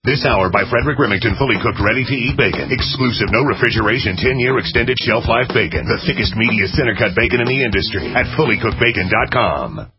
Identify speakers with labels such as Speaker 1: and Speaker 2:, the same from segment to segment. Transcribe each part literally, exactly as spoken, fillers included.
Speaker 1: This hour by Frederick Remington, fully cooked, ready-to-eat bacon. Exclusive, no refrigeration, ten-year extended shelf life bacon. The thickest, meatiest, center-cut bacon in the industry at fully cooked bacon dot com.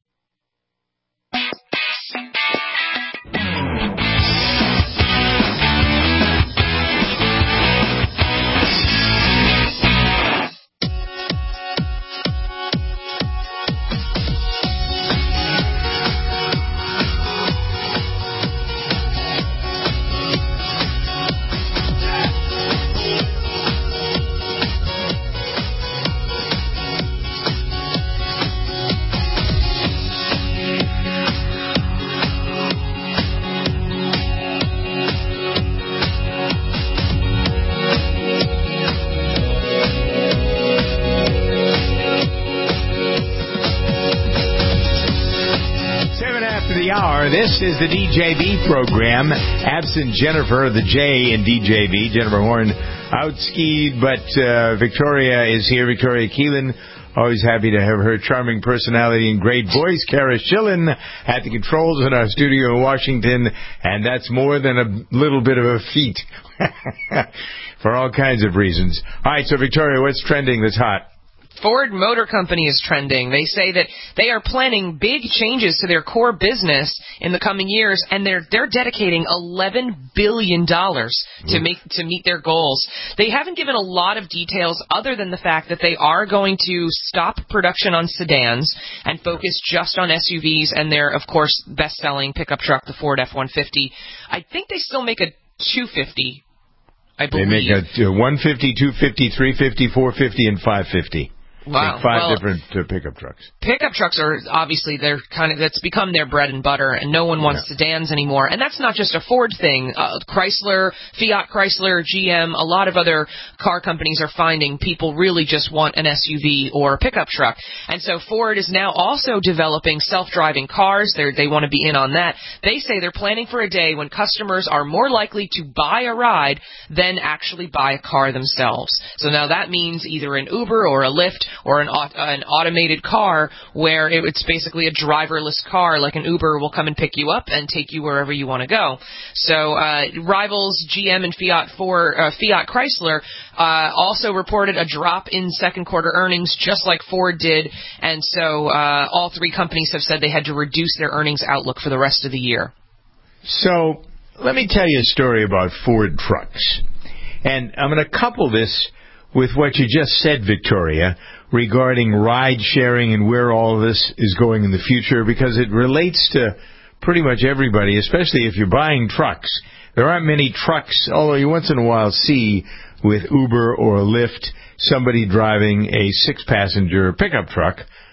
Speaker 2: This is the D J B program. Absent Jennifer, the J in D J B. Jennifer Horn outskied, but uh, Victoria is here. Victoria Keelan, always happy to have her charming personality and great voice. Kara Schillen at the controls in our studio in Washington, and that's more than a little bit of a feat for all kinds of reasons. All right, so Victoria, what's trending that's hot?
Speaker 3: Ford Motor Company is trending. They say that they are planning big changes to their core business in the coming years, and they're they're dedicating eleven billion dollars to make to meet their goals. They haven't given a lot of details other than the fact that they are going to stop production on sedans and focus just on S U Vs and their, of course, best-selling pickup truck, the Ford F one fifty. I think they still make a two fifty, I believe.
Speaker 2: They make a one fifty, two fifty, three fifty, four fifty, and five fifty.
Speaker 3: Wow.
Speaker 2: Five
Speaker 3: well,
Speaker 2: different uh, pickup trucks.
Speaker 3: Pickup trucks are obviously, they're kind of, that's become their bread and butter, and no one wants yeah. sedans anymore. And that's not just a Ford thing. Uh, Chrysler, Fiat Chrysler, G M, a lot of other car companies are finding people really just want an S U V or a pickup truck. And so Ford is now also developing self-driving cars. They're, they want to be in on that. They say they're planning for a day when customers are more likely to buy a ride than actually buy a car themselves. So now that means either an Uber or a Lyft or an, an automated car where it, it's basically a driverless car, like an Uber will come and pick you up and take you wherever you want to go. So uh, rivals G M and Fiat, for, uh, Fiat Chrysler uh, also reported a drop in second quarter earnings, just like Ford did, and so uh, all three companies have said they had to reduce their earnings outlook for the rest of the year.
Speaker 2: So let me tell you a story about Ford trucks, and I'm going to couple this with what you just said, Victoria, regarding ride-sharing and where all of this is going in the future, because it relates to pretty much everybody, especially if you're buying trucks. There aren't many trucks, although you once in a while see with Uber or Lyft somebody driving a six-passenger pickup truck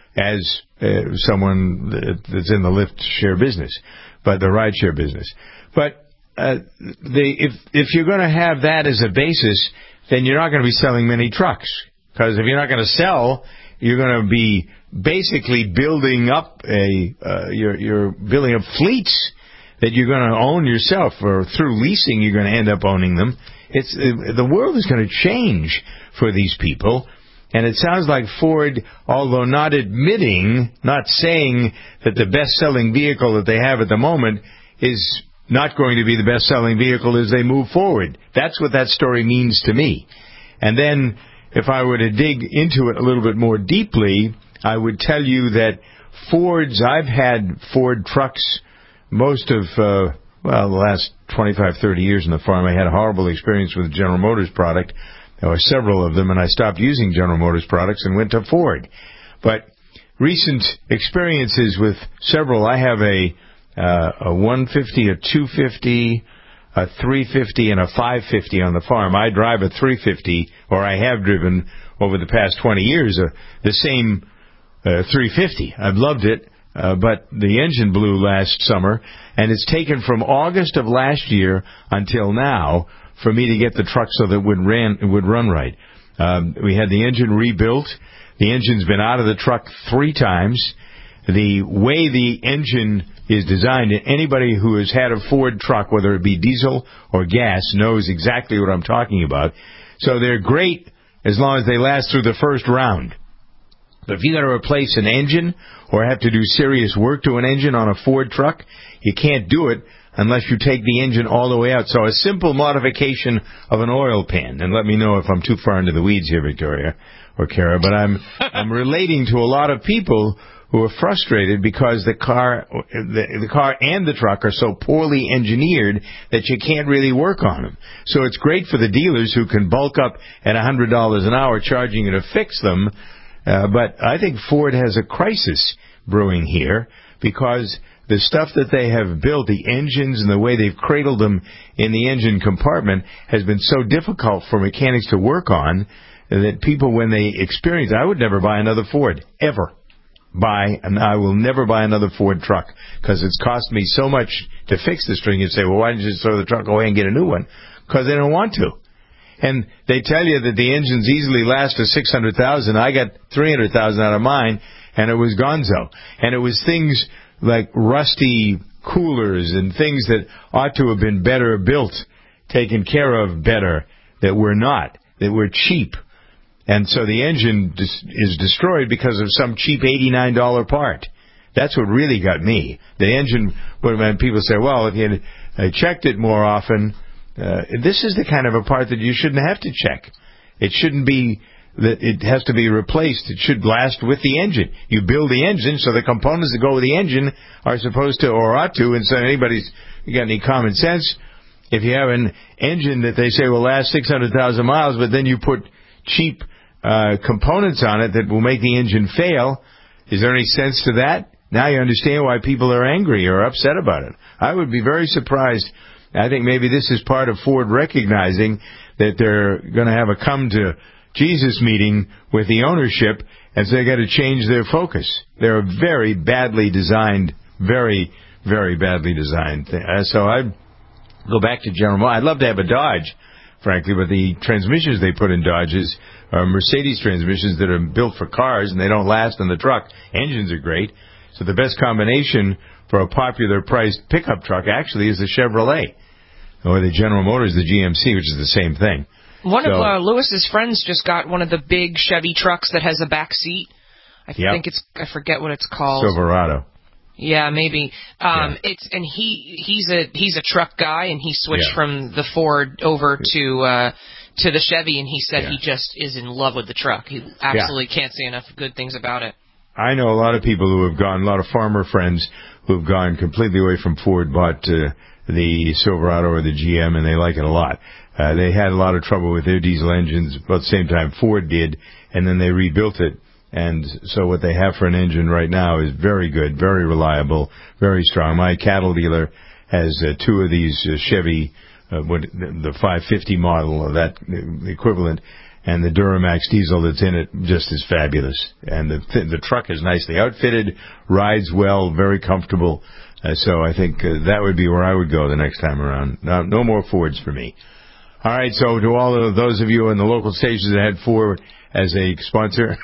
Speaker 2: as uh, someone that's in the Lyft share business, but the ride-share business. But uh, they, if if you're going to have that as a basis, then you're not going to be selling many trucks. Because if you're not going to sell, you're going to be basically building up a, uh, you're, you're building up fleets that you're going to own yourself, or through leasing you're going to end up owning them. It's, uh, the world is going to change for these people. And it sounds like Ford, although not admitting, not saying that the best-selling vehicle that they have at the moment is not going to be the best-selling vehicle as they move forward. That's what that story means to me. And then, if I were to dig into it a little bit more deeply, I would tell you that Fords, I've had Ford trucks most of, uh, well, the last twenty-five, thirty years in the farm. I had a horrible experience with General Motors product. There were several of them, and I stopped using General Motors products and went to Ford. But recent experiences with several, I have a Uh, a one fifty, a two fifty, a three fifty, and a five fifty on the farm. I drive a three fifty, or I have driven over the past twenty years, uh, the same uh, three fifty. I've loved it, uh, but the engine blew last summer, and it's taken from August of last year until now for me to get the truck so that it would, ran, it would run right. Um, we had the engine rebuilt. The engine's been out of the truck three times. The way the engine is designed, anybody who has had a Ford truck, whether it be diesel or gas, knows exactly what I'm talking about. So they're great as long as they last through the first round. But if you got to replace an engine or have to do serious work to an engine on a Ford truck, you can't do it unless you take the engine all the way out. So a simple modification of an oil pan, and let me know if I'm too far into the weeds here, Victoria or Kara, but I'm I'm relating to a lot of people who are frustrated because the car, the, the car and the truck are so poorly engineered that you can't really work on them. So it's great for the dealers who can bulk up at one hundred dollars an hour charging you to fix them, uh, but I think Ford has a crisis brewing here because the stuff that they have built, the engines and the way they've cradled them in the engine compartment has been so difficult for mechanics to work on that people, when they experience, I would never buy another Ford, ever. Buy, and I will never buy another Ford truck because it's cost me so much to fix the string. You say, well, why didn't you just throw the truck away and get a new one? Because they don't want to. And they tell you that the engines easily last to six hundred thousand. I got three hundred thousand out of mine, and it was gonzo. And it was things like rusty coolers and things that ought to have been better built, taken care of better, that were not, that were cheap. And so the engine is destroyed because of some cheap eighty-nine dollars part. That's what really got me. The engine, when people say, well, if you had uh, checked it more often, uh, this is the kind of a part that you shouldn't have to check. It shouldn't be that it has to be replaced. It should last with the engine. You build the engine, so the components that go with the engine are supposed to, or ought to, and so anybody's you got any common sense, if you have an engine that they say will last six hundred thousand miles, but then you put cheap Uh, components on it that will make the engine fail. Is there any sense to that? Now you understand why people are angry or upset about it. I would be very surprised. I think maybe this is part of Ford recognizing that they're going to have a come to Jesus meeting with the ownership, and so they got to change their focus. They're a very badly designed, very, very badly designed thing. Uh, so I'd go back to General Motors. I'd love to have a Dodge, frankly, but the transmissions they put in Dodges are Mercedes transmissions that are built for cars, and they don't last in the truck. Engines are great. So the best combination for a popular-priced pickup truck actually is the Chevrolet, or the General Motors, the G M C, which is the same thing.
Speaker 3: One
Speaker 2: so,
Speaker 3: of uh, Lewis's friends just got one of the big Chevy trucks that has a back seat. I
Speaker 2: yep.
Speaker 3: think it's, I forget what it's called.
Speaker 2: Silverado.
Speaker 3: Yeah, maybe. Um,
Speaker 2: yeah.
Speaker 3: It's and he he's a he's a truck guy, and he switched
Speaker 2: yeah.
Speaker 3: from the Ford over to uh, to the Chevy, and he said
Speaker 2: yeah.
Speaker 3: he just is in love with the truck. He absolutely yeah. can't say enough good things about it.
Speaker 2: I know a lot of people who have gone, a lot of farmer friends who have gone completely away from Ford, bought uh, the Silverado or the G M, and they like it a lot. Uh, they had a lot of trouble with their diesel engines about the same time Ford did, and then they rebuilt it. And so what they have for an engine right now is very good, very reliable, very strong. My cattle dealer has uh, two of these uh, Chevy, uh, what, the five fifty model, or that uh, equivalent, and the Duramax diesel that's in it just is fabulous. And the th- the truck is nicely outfitted, rides well, very comfortable. Uh, so I think uh, that would be where I would go the next time around. No, no more Fords for me. All right, so to all of those of you in the local stations that had Ford as a sponsor,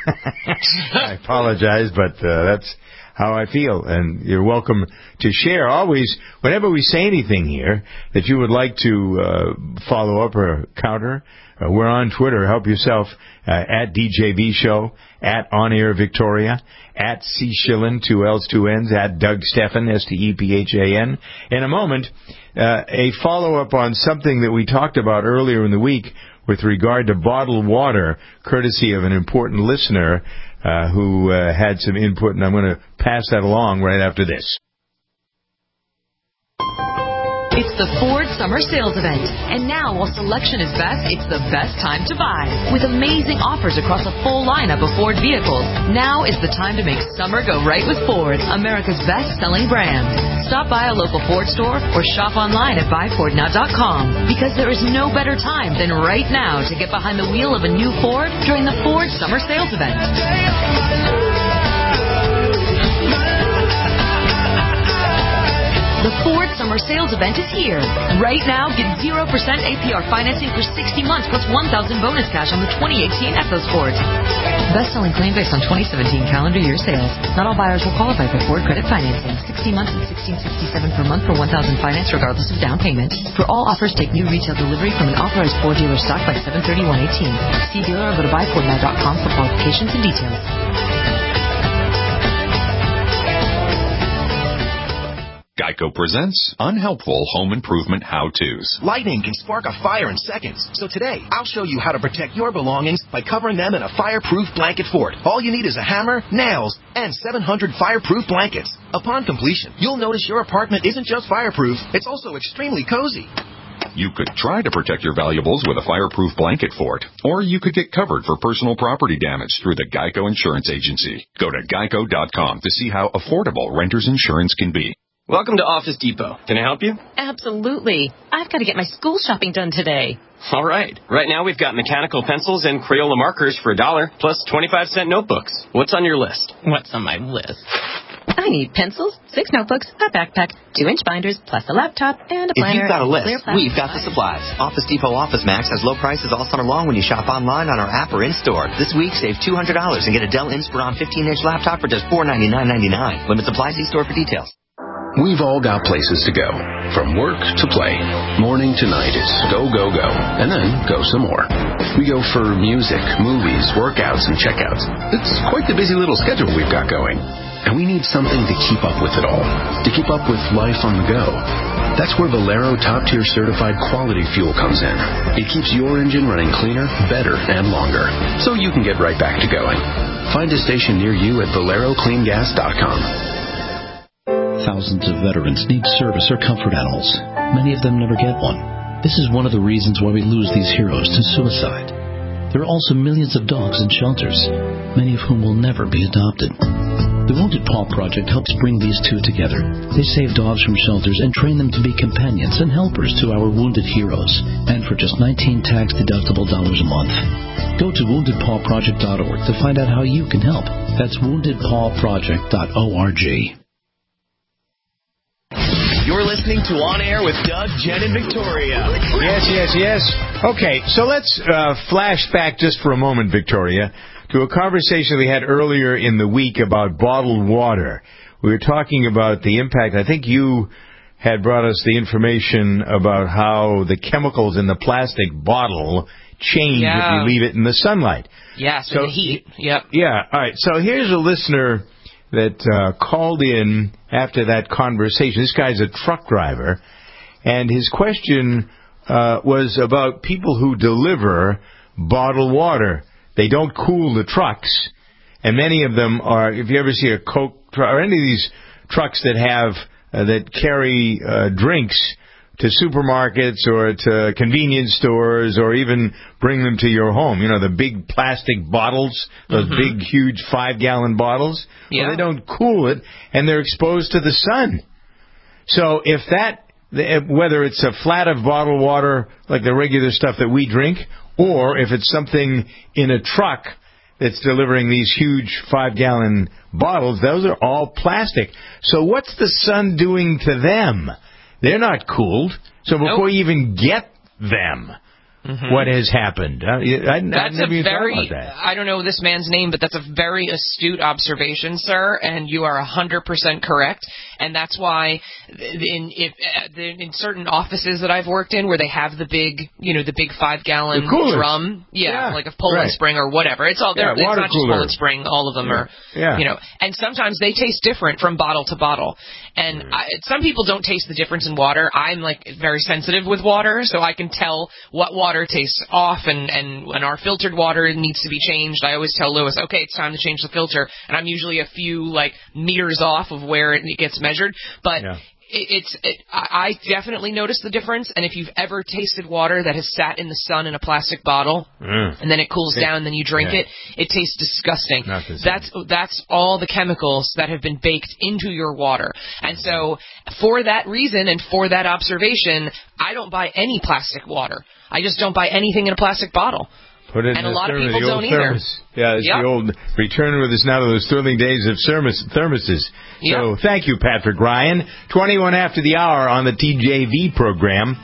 Speaker 2: I apologize, but uh, that's how I feel. And you're welcome to share always, whenever we say anything here that you would like to uh, follow up or counter. Uh, we're on Twitter. Help yourself uh, at D J V Show, at On Air Victoria, at C Schillen, two L's, two N's, at Doug Stephan, S T E P H A N. In a moment, uh, a follow-up on something that we talked about earlier in the week with regard to bottled water, courtesy of an important listener uh, who uh, had some input, and I'm going to pass that along right after this.
Speaker 4: It's the Ford Summer Sales Event. And now, while selection is best, it's the best time to buy. With amazing offers across a full lineup of Ford vehicles, now is the time to make summer go right with Ford, America's best-selling brand. Stop by a local Ford store or shop online at buy ford now dot com, because there is no better time than right now to get behind the wheel of a new Ford during the Ford Summer Sales Event. The Ford Summer Sales Event is here. Right now, get zero percent A P R financing for sixty months plus one thousand bonus cash on the twenty eighteen EcoSport. Best-selling claim based on twenty seventeen calendar year sales. Not all buyers will qualify for Ford credit financing. sixty months and sixteen sixty-seven per month for one thousand finance regardless of down payment. For all offers, take new retail delivery from an authorized Ford dealer stock by seven thirty-one eighteen. See dealer or go to buy ford now dot com for qualifications and details.
Speaker 5: Geico presents Unhelpful Home Improvement How-Tos.
Speaker 6: Lightning can spark a fire in seconds. So today, I'll show you how to protect your belongings by covering them in a fireproof blanket fort. All you need is a hammer, nails, and seven hundred fireproof blankets. Upon completion, you'll notice your apartment isn't just fireproof, it's also extremely cozy.
Speaker 5: You could try to protect your valuables with a fireproof blanket fort, or you could get covered for personal property damage through the Geico Insurance Agency. Go to geico dot com to see how affordable renter's insurance can be.
Speaker 7: Welcome to Office Depot. Can I help you?
Speaker 8: Absolutely. I've got to get my school shopping done today.
Speaker 7: All right. Right now we've got mechanical pencils and Crayola markers for a dollar, plus twenty-five cent notebooks. What's on your list?
Speaker 8: What's on my list? I need pencils, six notebooks, a backpack, two-inch binders, plus a laptop, and a planner.
Speaker 9: If you've got a list, we've got the supplies. Office Depot Office Max has low prices all summer long when you shop online on our app or in-store. This week, save two hundred dollars and get a Dell Inspiron fifteen-inch laptop for just four ninety-nine ninety-nine. Limit supplies, see store for details.
Speaker 10: We've all got places to go, from work to play. Morning to night is go, go, go, and then go some more. We go for music, movies, workouts, and checkouts. It's quite the busy little schedule we've got going. And we need something to keep up with it all, to keep up with life on the go. That's where Valero top-tier certified quality fuel comes in. It keeps your engine running cleaner, better, and longer, so you can get right back to going. Find a station near you at valero clean gas dot com.
Speaker 11: Thousands of veterans need service or comfort animals. Many of them never get one. This is one of the reasons why we lose these heroes to suicide. There are also millions of dogs in shelters, many of whom will never be adopted. The Wounded Paw Project helps bring these two together. They save dogs from shelters and train them to be companions and helpers to our wounded heroes. And for just nineteen tax-deductible dollars a month. Go to wounded paw project dot org to find out how you can help. That's wounded paw project dot org.
Speaker 6: You're listening to On Air with Doug, Jen, and Victoria.
Speaker 2: Yes, yes, yes. Okay, so let's uh, flash back just for a moment, Victoria, to a conversation we had earlier in the week about bottled water. We were talking about the impact. I think you had brought us the information about how the chemicals in the plastic bottle change
Speaker 3: yeah.
Speaker 2: if you leave it in the sunlight.
Speaker 3: Yeah, so, so the heat. Yep.
Speaker 2: Yeah, all right. So here's a listener that uh, called in after that conversation. This guy's a truck driver, and his question uh, was about people who deliver bottled water. They don't cool the trucks, and many of them are, if you ever see a Coke truck, or any of these trucks that have, uh, that carry uh, drinks to supermarkets or to convenience stores or even bring them to your home. You know, the big plastic bottles, those mm-hmm. big, huge five-gallon bottles.
Speaker 3: Yeah.
Speaker 2: Well, they don't cool it, and they're exposed to the sun. So if that, whether it's a flat of bottled water, like the regular stuff that we drink, or if it's something in a truck that's delivering these huge five-gallon bottles, those are all plastic. So what's the sun doing to them? They're not cooled. So before nope. you even get them, mm-hmm. what has happened? Uh, I, I
Speaker 3: that's
Speaker 2: never
Speaker 3: a
Speaker 2: even
Speaker 3: very,
Speaker 2: thought about that.
Speaker 3: I don't know this man's name, but that's a very astute observation, sir, and you are one hundred percent correct. And that's why in if, in certain offices that I've worked in where they have the big, you know, the big five-gallon drum, yeah, yeah, like a Poland right. Spring or whatever. It's all there. Yeah, it's not just Poland Spring. All of them yeah. are, yeah. you know. And sometimes they taste different from bottle to bottle. And mm. I, some people don't taste the difference in water. I'm, like, very sensitive with water, so I can tell what water tastes off, and, and when our filtered water needs to be changed, I always tell Lewis, okay, it's time to change the filter. And I'm usually a few, like, meters off of where it gets measured. But yeah. it, it's it, I definitely notice the difference. And if you've ever tasted water that has sat in the sun in a plastic bottle mm. and then it cools down and then you drink yeah. it, it tastes disgusting. That's that's all the chemicals that have been baked into your water. And so for that reason and for that observation, I don't buy any plastic water. I just don't buy anything in a plastic bottle.
Speaker 2: Put it
Speaker 3: and
Speaker 2: in
Speaker 3: a lot of
Speaker 2: thermos,
Speaker 3: people don't
Speaker 2: thermos. either. Yeah, it's yep. the old return with us now to those thrilling days of thermos, thermoses. Yep. So thank you, Patrick Ryan. twenty-one after the hour on the T J V program.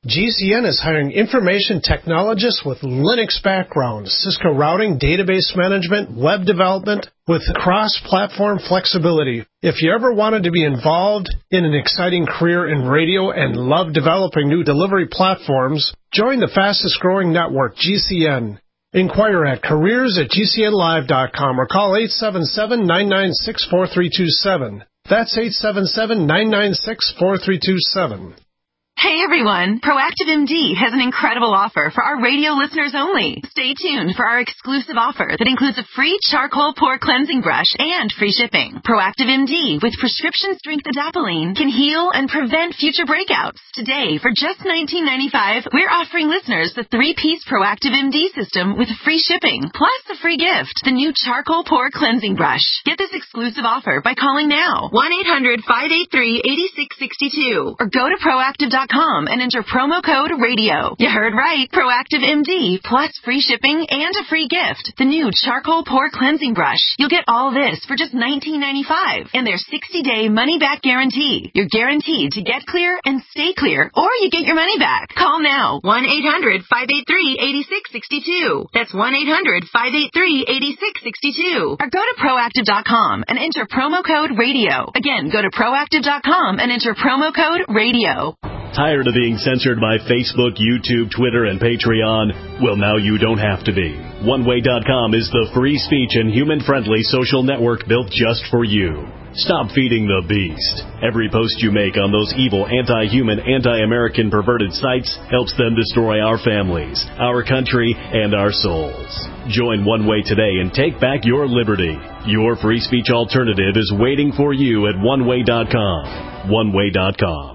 Speaker 12: G C N is hiring information technologists with Linux background, Cisco routing, database management, web development, with cross-platform flexibility. If you ever wanted to be involved in an exciting career in radio and love developing new delivery platforms, join the fastest-growing network, G C N. Inquire at careers at G C N live dot com or call eight seven seven, nine nine six, four three two seven. That's eight seven seven, nine nine six, four three two seven.
Speaker 13: Hey everyone, Proactive M D has an incredible offer for our radio listeners only. Stay tuned for our exclusive offer that includes a free charcoal pore cleansing brush and free shipping. Proactive M D with prescription strength adapalene can heal and prevent future breakouts. Today, for just nineteen ninety-five dollars, we're offering listeners the three-piece Proactive M D system with free shipping, plus a free gift, the new charcoal pore cleansing brush. Get this exclusive offer by calling now, one eight hundred, five eight three, eight six six two, or go to proactive dot com and enter promo code radio. You heard right. Proactive M D plus free shipping and a free gift. The new charcoal pore cleansing brush. You'll get all this for just nineteen ninety-five dollars and their sixty-day money-back guarantee. You're guaranteed to get clear and stay clear, or you get your money back. Call now. one eight hundred, five eight three, eight six six two. That's one eight hundred, five eight three, eight six six two. Or go to proactive dot com and enter promo code radio. Again, go to proactive dot com and enter promo code radio.
Speaker 14: Tired of being censored by Facebook, YouTube, Twitter, and Patreon? Well, now you don't have to be. one way dot com is the free speech and human-friendly social network built just for you. Stop feeding the beast. Every post you make on those evil, anti-human, anti-American perverted sites helps them destroy our families, our country, and our souls. Join One Way today and take back your liberty. Your free speech alternative is waiting for you at one way dot com. one way dot com.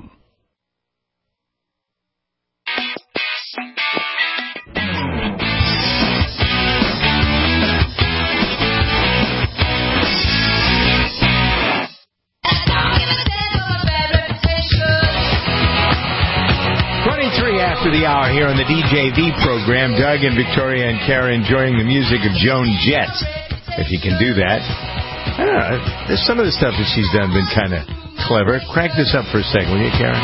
Speaker 2: After the hour here on the D J V program, Doug and Victoria and Kara enjoying the music of Joan Jett, if you can do that. I don't know, there's some of the stuff that she's done been kind of clever. Crank this up for a second, will you, Kara?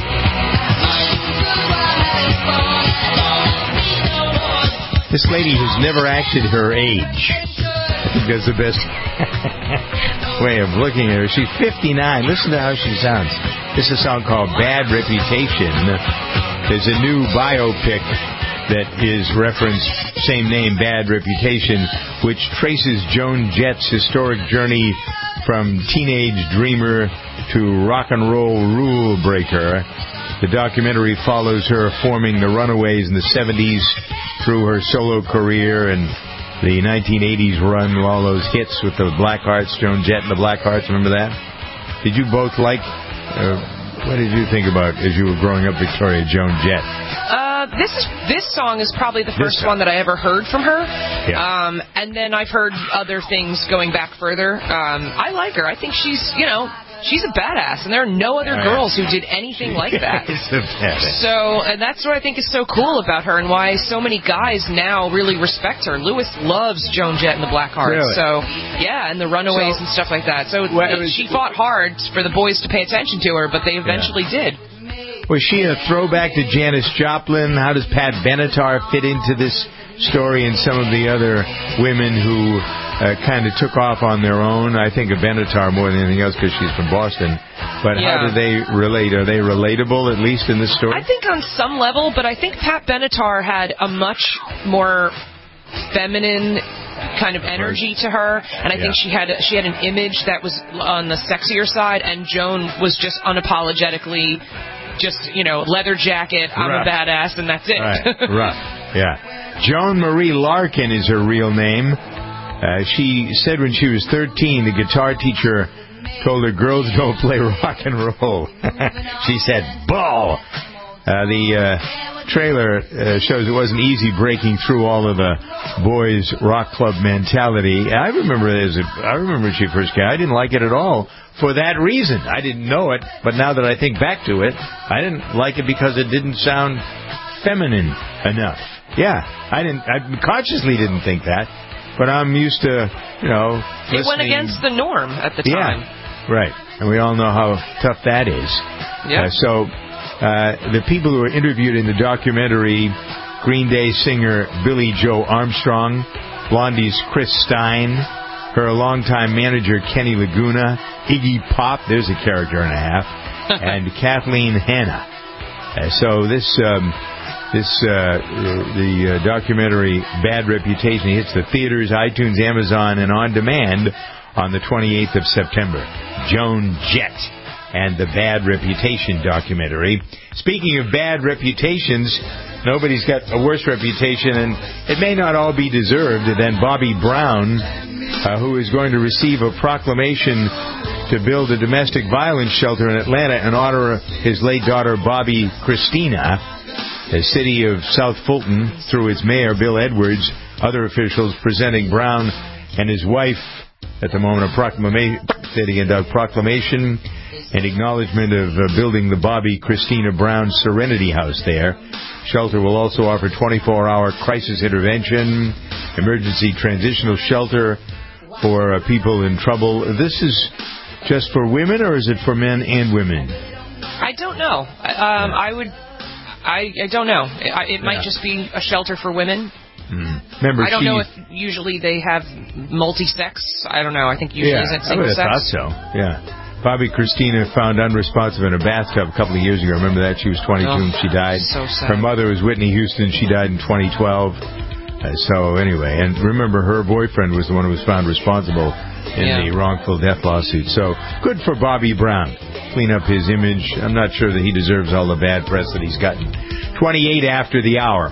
Speaker 2: This lady who's never acted her age, I think that's the best way of looking at her. She's fifty-nine. Listen to how she sounds. This is a song called Bad Reputation. There's a new biopic that is referenced, same name, Bad Reputation, which traces Joan Jett's historic journey from teenage dreamer to rock and roll rule breaker. The documentary follows her forming the Runaways in the seventies through her solo career and the nineteen eighties run with all those hits with the Blackhearts, Joan Jett and the Blackhearts. Remember that? Did you both like... Uh, What did you think about as you were growing up, Victoria, Joan Jett?
Speaker 3: Uh, this is this song is probably the first one that I ever heard from her.
Speaker 2: Yeah.
Speaker 3: Um, and then I've heard other things going back further. Um, I like her. I think she's, you know, she's a badass, and there are no other
Speaker 2: Right.
Speaker 3: girls who did anything like that.
Speaker 2: She's a badass.
Speaker 3: So, and that's what I think is so cool about her, and why so many guys now really respect her. Lewis loves Joan Jett and the Blackhearts.
Speaker 2: Really?
Speaker 3: So, yeah, and the Runaways
Speaker 2: So,
Speaker 3: and stuff like that. So
Speaker 2: well,
Speaker 3: it-
Speaker 2: was-
Speaker 3: she fought hard for the boys to pay attention to her, but they eventually did.
Speaker 2: Was she a throwback to Janis Joplin? How does Pat Benatar fit into this story and some of the other women who uh, kind of took off on their own? I think of Benatar more than anything else because she's from Boston. But
Speaker 3: Yeah.
Speaker 2: how do they relate? Are they relatable, at least in this story?
Speaker 3: I think on some level, but I think Pat Benatar had a much more feminine kind of energy to her, and I
Speaker 2: Yeah.
Speaker 3: think she had she had an image that was on the sexier side, and Joan was just unapologetically just, you know, leather jacket, I'm
Speaker 2: Right.
Speaker 3: a badass, and that's it.
Speaker 2: Right, right, yeah. Joan Marie Larkin is her real name. Uh, she said when she was thirteen, the guitar teacher told her girls don't play rock and roll. She said, "Bull." Uh, the uh, trailer uh, shows it wasn't easy breaking through all of the boys' rock club mentality. I remember it as a, I remember when she first came. I didn't like it at all for that reason. I didn't know it, but now that I think back to it, I didn't like it because it didn't sound feminine enough. Yeah, I didn't. I consciously didn't think that, but I'm used to, you know,
Speaker 3: It went
Speaker 2: listening.
Speaker 3: against the norm at the time.
Speaker 2: Yeah, right. And we all know how tough that is.
Speaker 3: Yeah.
Speaker 2: Uh, so Uh, the people who were interviewed in the documentary, Green Day singer Billie Joe Armstrong, Blondie's Chris Stein, her longtime manager Kenny Laguna, Iggy Pop, there's a character and a half, and Kathleen Hanna. Uh, so this um, this uh, the uh, documentary Bad Reputation hits the theaters, iTunes, Amazon, and on demand on the twenty-eighth of September. Joan Jett and the Bad Reputation documentary. Speaking of bad reputations, nobody's got a worse reputation, and it may not all be deserved, than Bobby Brown, uh, who is going to receive a proclamation to build a domestic violence shelter in Atlanta in honor of his late daughter, Bobby Christina. The city of South Fulton, through its mayor, Bill Edwards, other officials presenting Brown and his wife at the moment of proclamation, sitting in a proclamation in acknowledgement of uh, building the Bobby Christina Brown Serenity House there. Shelter will also offer twenty-four hour crisis intervention, emergency transitional shelter for uh, people in trouble. This is just for women, or is it for men and women?
Speaker 3: I don't know. Um, I would. I, I don't know. It, it might yeah. just be a shelter for women.
Speaker 2: Mm. Remember,
Speaker 3: I don't
Speaker 2: she,
Speaker 3: know if usually they have multi-sex. I don't know. I think usually
Speaker 2: yeah,
Speaker 3: it's single
Speaker 2: I would have
Speaker 3: sex.
Speaker 2: thought so. Yeah. Bobby Christina found unresponsive in a bathtub a couple of years ago. Remember that? She was twenty-two oh, and she died.
Speaker 3: So sad.
Speaker 2: Her mother was Whitney Houston. She died in twenty twelve. Uh, so anyway, and remember, her boyfriend was the one who was found responsible in yeah. the wrongful death lawsuit. So good for Bobby Brown. Clean up his image. I'm not sure that he deserves all the bad press that he's gotten. twenty-eight after the hour.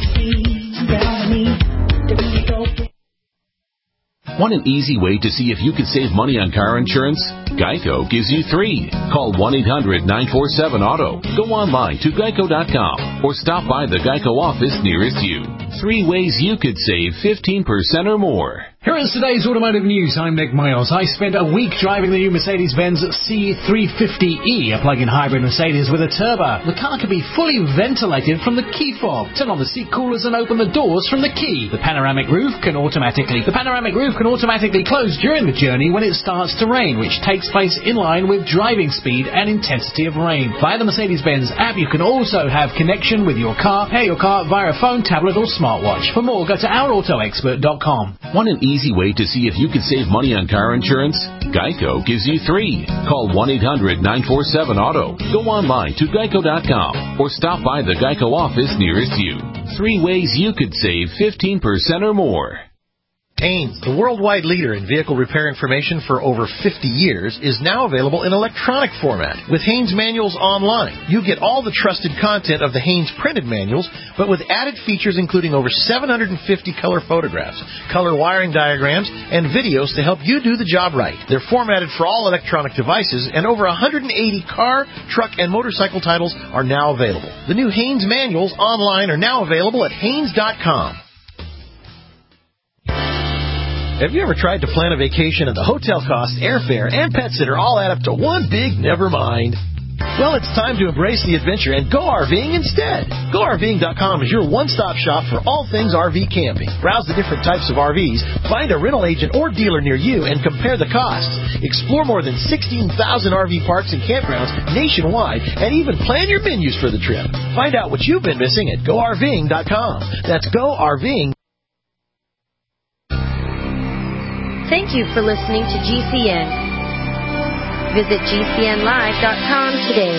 Speaker 10: Want an easy way to see if you can save money on car insurance? Geico gives you three. Call one eight hundred nine four seven auto. Go online to geico dot com or stop by the Geico office nearest you. Three ways you could save fifteen percent or more.
Speaker 15: Here is today's automotive news. I'm Nick Miles. I spent a week driving the new Mercedes-Benz C three fifty E, a plug-in hybrid Mercedes with a turbo. The car can be fully ventilated from the key fob. Turn on the seat coolers and open the doors from the key. The panoramic roof can automatically the panoramic roof can automatically close during the journey when it starts to rain, which takes place in line with driving speed and intensity of rain. Via the Mercedes-Benz app, you can also have connection with your car, pair your car via a phone, tablet, or smartwatch. For more, go to our auto expert dot com.
Speaker 10: Want an easy way to see if you can save money on car insurance? Geico gives you three. Call one eight hundred nine four seven auto. Go online to geico dot com or stop by the Geico office nearest you. Three ways you could save fifteen percent or more.
Speaker 6: Haynes, the worldwide leader in vehicle repair information for over fifty years, is now available in electronic format. With Haynes Manuals Online, you get all the trusted content of the Haynes printed manuals, but with added features including over seven hundred fifty color photographs, color wiring diagrams, and videos to help you do the job right. They're formatted for all electronic devices, and over one hundred eighty car, truck, and motorcycle titles are now available. The new Haynes Manuals Online are now available at haynes dot com. Have you ever tried to plan a vacation and the hotel costs, airfare, and pet sitter all add up to one big never mind? Well, it's time to embrace the adventure and go RVing instead. go R V ing dot com is your one-stop shop for all things R V camping. Browse the different types of R Vs, find a rental agent or dealer near you, and compare the costs. Explore more than sixteen thousand R V parks and campgrounds nationwide, and even plan your menus for the trip. Find out what you've been missing at go R V ing dot com. That's go R V ing.
Speaker 16: Thank you for listening to G C N. Visit G C N live dot com today.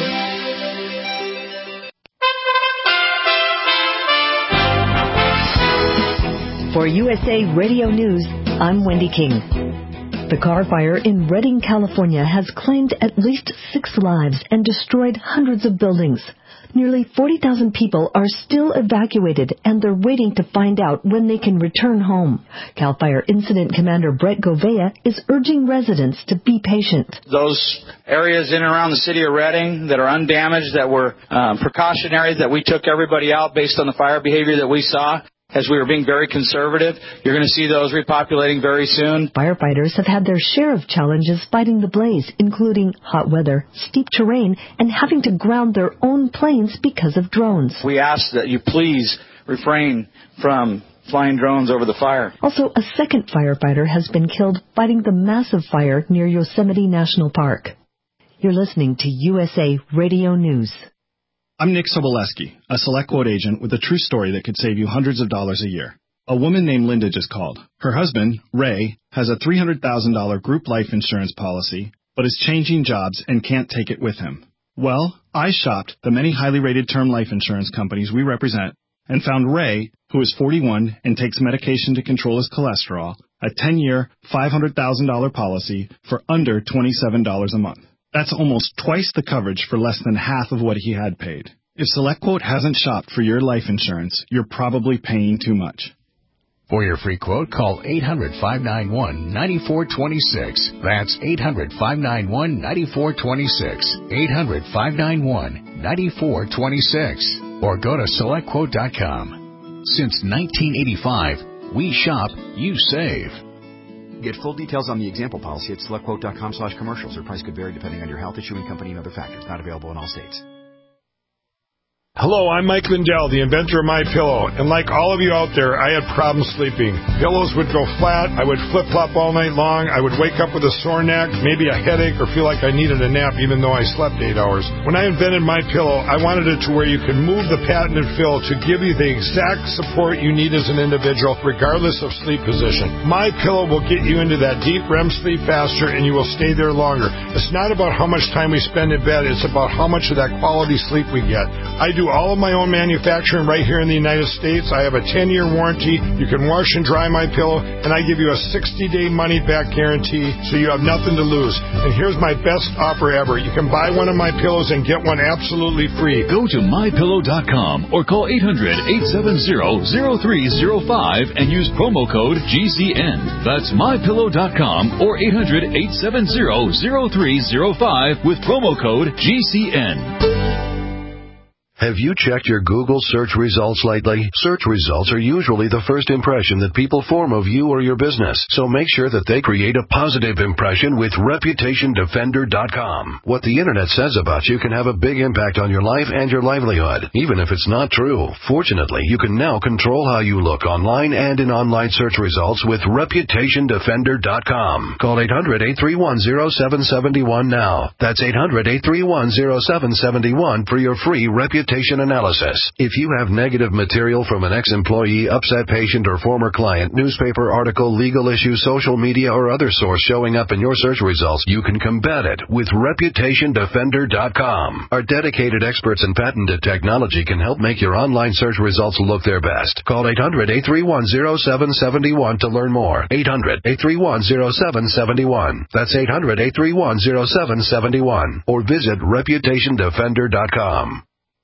Speaker 17: For U S A Radio News, I'm Wendy King. The car fire in Redding, California has claimed at least six lives and destroyed hundreds of buildings. Nearly forty thousand people are still evacuated, and they're waiting to find out when they can return home. CAL FIRE Incident Commander Brett Govea is urging residents to be patient.
Speaker 18: Those areas in and around the city of Redding that are undamaged, that were um, precautionary, that we took everybody out based on the fire behavior that we saw, as we were being very conservative. You're going to see those repopulating very soon.
Speaker 17: Firefighters have had their share of challenges fighting the blaze, including hot weather, steep terrain, and having to ground their own planes because of drones.
Speaker 18: We ask that you please refrain from flying drones over the fire.
Speaker 17: Also, a second firefighter has been killed fighting the massive fire near Yosemite National Park. You're listening to U S A Radio News.
Speaker 19: I'm Nick Soboleski, a Select Quote agent with a true story that could save you hundreds of dollars a year. A woman named Linda just called. Her husband, Ray, has a three hundred thousand dollars group life insurance policy, but is changing jobs and can't take it with him. Well, I shopped the many highly rated term life insurance companies we represent and found Ray, who is forty-one and takes medication to control his cholesterol, a ten-year, five hundred thousand dollars policy for under twenty-seven dollars a month. That's almost twice the coverage for less than half of what he had paid. If SelectQuote hasn't shopped for your life insurance, you're probably paying too much.
Speaker 20: For your free quote, call eight hundred, five nine one, nine four two six. That's eight hundred, five nine one, nine four two six. eight hundred, five nine one, nine four two six. Or go to select quote dot com. Since nineteen eighty-five, we shop, you save.
Speaker 21: Get full details on the example policy at select quote dot com slash commercials. Or price could vary depending on your health, issuing company, and other factors. Not available in all states.
Speaker 22: Hello, I'm Mike Lindell, the inventor of MyPillow, and like all of you out there, I had problems sleeping. Pillows would go flat, I would flip-flop all night long, I would wake up with a sore neck, maybe a headache, or feel like I needed a nap even though I slept eight hours. When I invented MyPillow, I wanted it to where you could move the patented fill to give you the exact support you need as an individual, regardless of sleep position. MyPillow will get you into that deep R E M sleep faster, and you will stay there longer. It's not about how much time we spend in bed, it's about how much of that quality sleep we get. I do all of my own manufacturing right here in the United States. I have a ten-year warranty. You can wash and dry my pillow, and I give you a sixty-day money-back guarantee, so you have nothing to lose. And here's my best offer ever. You can buy one of my pillows and get one absolutely free.
Speaker 23: Go to my pillow dot com or call eight hundred, eight seven zero, zero three zero five and use promo code G C N. That's my pillow dot com or eight hundred, eight seven zero, zero three zero five with promo code G C N.
Speaker 24: Have you checked your Google search results lately? Search results are usually the first impression that people form of you or your business, so make sure that they create a positive impression with reputation defender dot com. What the internet says about you can have a big impact on your life and your livelihood, even if it's not true. Fortunately, you can now control how you look online and in online search results with reputation defender dot com. Call eight hundred, eight three one, zero seven seven one now. That's eight hundred, eight three one, zero seven seven one for your free reputation analysis. If you have negative material from an ex-employee, upset patient, or former client, newspaper article, legal issue, social media, or other source showing up in your search results, you can combat it with reputation defender dot com. Our dedicated experts in patented technology can help make your online search results look their best. Call eight hundred, eight three one, zero seven seven one to learn more. eight hundred, eight three one, zero seven seven one. That's eight hundred, eight three one, zero seven seven one. Or visit reputation defender dot com.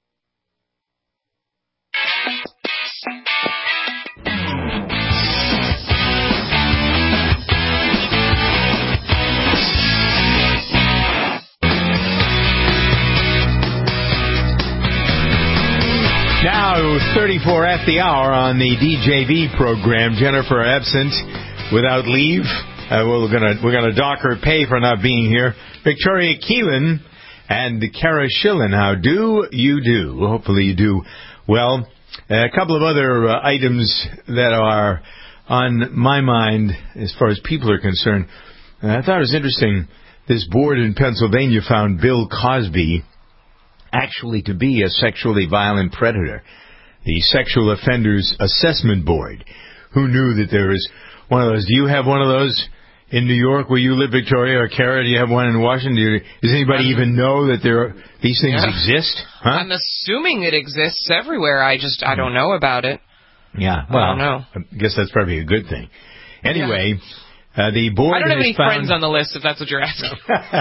Speaker 2: Now, thirty-four at the hour on the D J V program. Jennifer absent without leave. Uh, we're gonna we're gonna dock her pay for not being here. Victoria Keelan and Kara Schillen. How do you do? Hopefully you do well. A couple of other uh, items that are on my mind as far as people are concerned. Uh, I thought it was interesting. This board in Pennsylvania found Bill Cosby actually to be a sexually violent predator. The Sexual Offenders Assessment Board. Who knew that there was one of those? Do you have one of those in New York where you live, Victoria, or Kara? Do you have one in Washington? Do you, does anybody I'm, even know that there are, these things yeah. exist? Huh?
Speaker 3: I'm assuming it exists everywhere. I just, I don't know about it.
Speaker 2: Yeah, well,
Speaker 3: I don't know.
Speaker 2: I guess that's probably a good thing. Anyway, yeah. uh, the board
Speaker 3: I don't have any
Speaker 2: found...
Speaker 3: friends on the list, if that's what you're asking.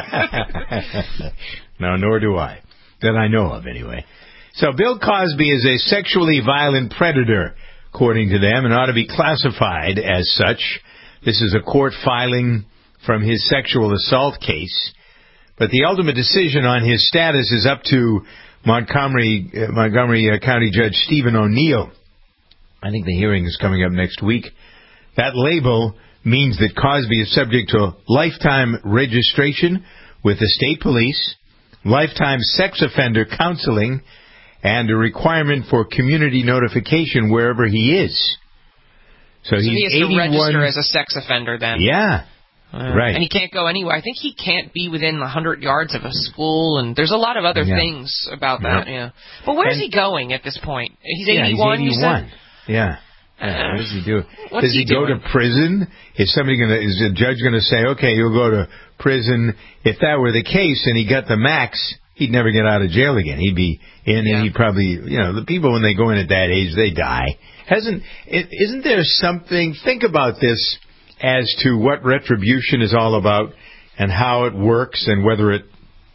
Speaker 2: No, nor do I. That I know of, anyway. So Bill Cosby is a sexually violent predator, according to them, and ought to be classified as such. This is a court filing from his sexual assault case. But the ultimate decision on his status is up to Montgomery, uh, Montgomery uh, County Judge Stephen O'Neill. I think the hearing is coming up next week. That label means that Cosby is subject to lifetime registration with the state police, lifetime sex offender counseling, and a requirement for community notification wherever he is. So,
Speaker 3: so
Speaker 2: he's
Speaker 3: he has
Speaker 2: eighty-one...
Speaker 3: to register as a sex offender then?
Speaker 2: Yeah.
Speaker 3: Uh,
Speaker 2: right.
Speaker 3: And he can't go anywhere. I think he can't be within one hundred yards of a school, and there's a lot of other
Speaker 2: yeah.
Speaker 3: things about that,
Speaker 2: yeah.
Speaker 3: yeah. But where's
Speaker 2: and,
Speaker 3: he going at this point? He's
Speaker 2: yeah,
Speaker 3: eighty-one,
Speaker 2: he's eighty-one.
Speaker 3: you said?
Speaker 2: Yeah. yeah. What does he do?
Speaker 3: What's
Speaker 2: Does he,
Speaker 3: he
Speaker 2: go
Speaker 3: doing?
Speaker 2: to prison? Is somebody going to, is the judge going to say, okay, you'll go to prison? If that were the case and he got the max, he'd never get out of jail again. He'd be in, yeah. and he'd probably, you know, the people when they go in at that age, they die. Hasn't, it, isn't there something, think about this as to what retribution is all about and how it works and whether it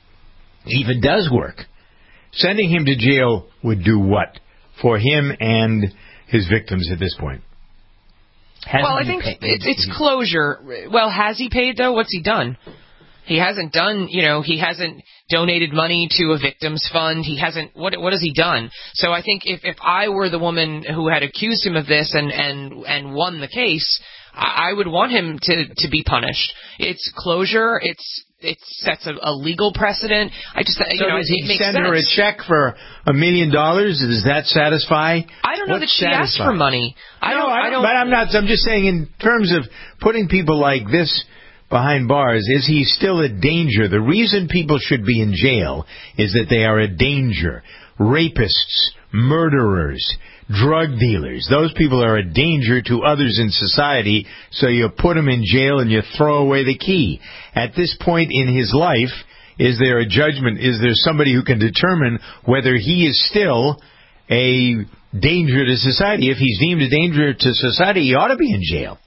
Speaker 2: even does work. Sending him to jail would do what for him and his victims at this point? Hasn't
Speaker 3: well, I think
Speaker 2: paid?
Speaker 3: it's, it's closure. Well, has he paid, though? What's he done? He hasn't done, you know, he hasn't donated money to a victims fund. He hasn't, what what has he done? So I think if, if I were the woman who had accused him of this and, and, and won the case, I, I would want him to, to be punished. It's closure. It's it sets a, a legal precedent. I just, you
Speaker 2: so
Speaker 3: know,
Speaker 2: does
Speaker 3: it,
Speaker 2: he
Speaker 3: it makes
Speaker 2: send
Speaker 3: sense.
Speaker 2: her a check for a million dollars? Does that satisfy?
Speaker 3: I don't know
Speaker 2: What's
Speaker 3: that she asked
Speaker 2: satisfy?
Speaker 3: for money. I
Speaker 2: no,
Speaker 3: don't,
Speaker 2: I
Speaker 3: I don't.
Speaker 2: But I'm not. I'm just saying in terms of putting people like this behind bars, is he still a danger? The reason people should be in jail is that they are a danger. Rapists, murderers, drug dealers, those people are a danger to others in society, so you put them in jail and you throw away the key. At this point in his life, is there a judgment? Is there somebody who can determine whether he is still a danger to society? If he's deemed a danger to society, he ought to be in jail.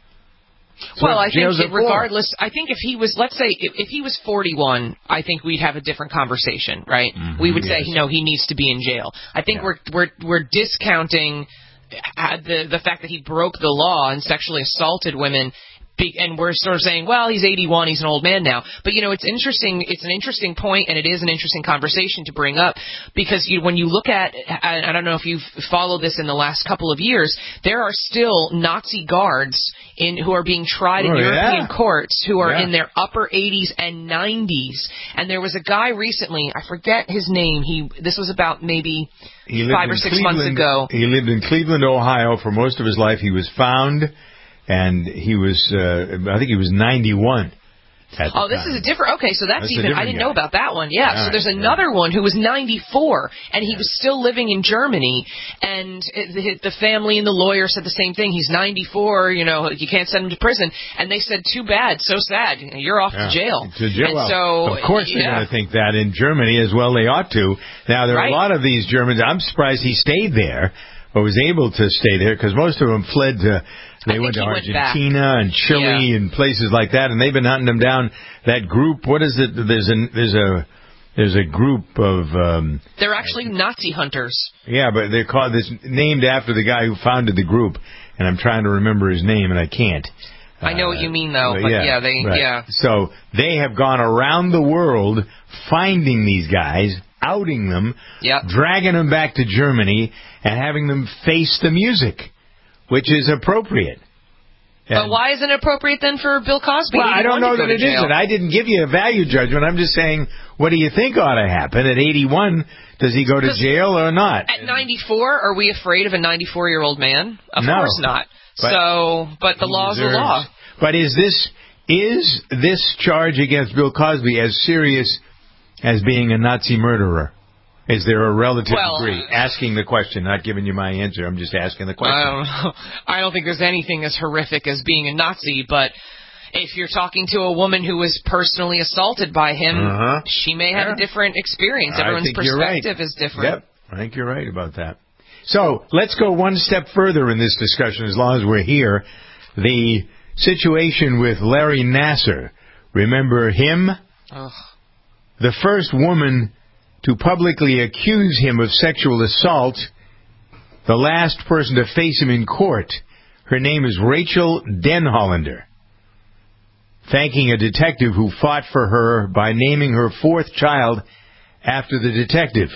Speaker 2: So
Speaker 3: well, I think
Speaker 2: it,
Speaker 3: regardless, I think if he was, let's say, if, if he was forty-one, I think we'd have a different conversation, right? Mm-hmm, we would yes. say, no, he needs to be in jail. I think yeah. we're we're we're discounting the the fact that he broke the law and sexually assaulted women. And we're sort of saying, well, he's eighty-one, he's an old man now. But, you know, it's interesting. It's an interesting point, and it is an interesting conversation to bring up because you, when you look at, I don't know if you've followed this in the last couple of years, there are still Nazi guards in who are being tried in
Speaker 2: oh,
Speaker 3: European
Speaker 2: yeah.
Speaker 3: courts who are
Speaker 2: yeah.
Speaker 3: in their upper eighties and nineties. And there was a guy recently, I forget his name. He this was about maybe five or six
Speaker 2: Cleveland,
Speaker 3: months ago.
Speaker 2: He lived in Cleveland, Ohio for most of his life. He was found. And he was, uh, I think he was ninety-one. At the
Speaker 3: oh, this
Speaker 2: time.
Speaker 3: is a different, okay, so that's,
Speaker 2: that's
Speaker 3: even, I didn't
Speaker 2: guy.
Speaker 3: know about that one. Yeah,
Speaker 2: All
Speaker 3: so
Speaker 2: right,
Speaker 3: there's
Speaker 2: yeah.
Speaker 3: another one who was ninety-four, and he was still living in Germany, and it, the family and the lawyer said the same thing. He's ninety-four, you know, you can't send him to prison. And they said, too bad, so sad, you're off
Speaker 2: yeah.
Speaker 3: to jail.
Speaker 2: To jail.
Speaker 3: And
Speaker 2: well,
Speaker 3: so,
Speaker 2: of course they're
Speaker 3: yeah.
Speaker 2: going to think that in Germany as well. They ought to. Now, there
Speaker 3: right.
Speaker 2: are a lot of these Germans. I'm surprised he stayed there or was able to stay there because most of them fled to... They went to Argentina
Speaker 3: went
Speaker 2: and Chile
Speaker 3: yeah.
Speaker 2: and places like that, and they've been hunting them down. That group, what is it? There's a there's a there's a group of. Um,
Speaker 3: they're actually Nazi hunters.
Speaker 2: Yeah, but they're called this named after the guy who founded the group, and I'm trying to remember his name, and I can't.
Speaker 3: I know
Speaker 2: uh,
Speaker 3: what you mean, though.
Speaker 2: But
Speaker 3: but
Speaker 2: yeah,
Speaker 3: yeah, they
Speaker 2: right.
Speaker 3: yeah.
Speaker 2: So they have gone around the world finding these guys, outing them,
Speaker 3: yep.
Speaker 2: dragging them back to Germany, and having them face the music, which is appropriate.
Speaker 3: And but why isn't it appropriate then for Bill Cosby?
Speaker 2: Well, I don't know that it isn't. I didn't give you a value judgment. I'm just saying, what do you think ought to happen? At eighty-one, does he go to jail or not?
Speaker 3: At ninety-four, are we afraid of a ninety-four-year-old man? Of
Speaker 2: no,
Speaker 3: course not.
Speaker 2: But
Speaker 3: so, but the law's
Speaker 2: deserves,
Speaker 3: the law.
Speaker 2: But is this is this charge against Bill Cosby as serious as being a Nazi murderer? Is there a relative
Speaker 3: well,
Speaker 2: degree? Asking the question, not giving you my answer. I'm just asking the question.
Speaker 3: I don't know. I don't think there's anything as horrific as being a Nazi, but if you're talking to a woman who was personally assaulted by him,
Speaker 2: uh-huh.
Speaker 3: she may have
Speaker 2: yeah.
Speaker 3: a different experience.
Speaker 2: I
Speaker 3: Everyone's
Speaker 2: think you're
Speaker 3: perspective
Speaker 2: right.
Speaker 3: is different.
Speaker 2: Yep, I think you're right about that. So let's go one step further in this discussion as long as we're here. The situation with Larry Nassar. Remember him?
Speaker 3: Ugh.
Speaker 2: The first woman to publicly accuse him of sexual assault, the last person to face him in court. Her name is Rachel Denhollander, thanking a detective who fought for her by naming her fourth child after the detective.